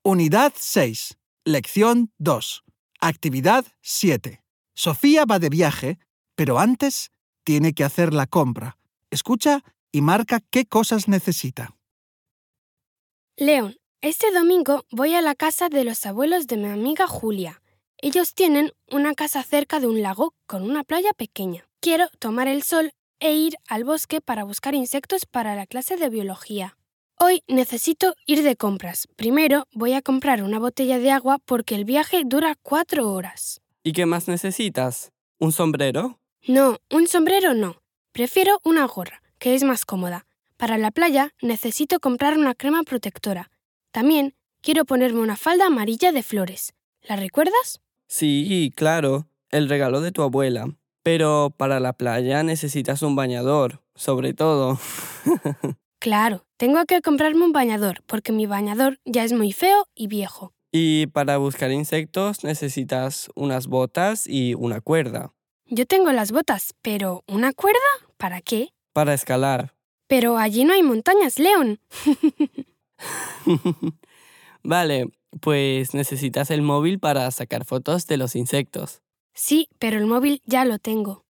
Unidad 6. Lección 2. Actividad 7. Sofía va de viaje, pero antes tiene que hacer la compra. Escucha y marca qué cosas necesita. León, este domingo voy a la casa de los abuelos de mi amiga Julia. Ellos tienen una casa cerca de un lago con una playa pequeña. Quiero tomar el sol e ir al bosque para buscar insectos para la clase de biología. Hoy necesito ir de compras. Primero voy a comprar una botella de agua porque el viaje dura 4 horas. ¿Y qué más necesitas? ¿Un sombrero? No, un sombrero no. Prefiero una gorra, que es más cómoda. Para la playa necesito comprar una crema protectora. También quiero ponerme una falda amarilla de flores. ¿La recuerdas? Sí, claro, el regalo de tu abuela. Pero para la playa necesitas un bañador, sobre todo. Claro, tengo que comprarme un bañador porque mi bañador ya es muy feo y viejo. Y para buscar insectos necesitas unas botas y una cuerda. Yo tengo las botas, pero ¿una cuerda? ¿Para qué? Para escalar. Pero allí no hay montañas, León. Vale, pues necesitas el móvil para sacar fotos de los insectos. Sí, pero el móvil ya lo tengo.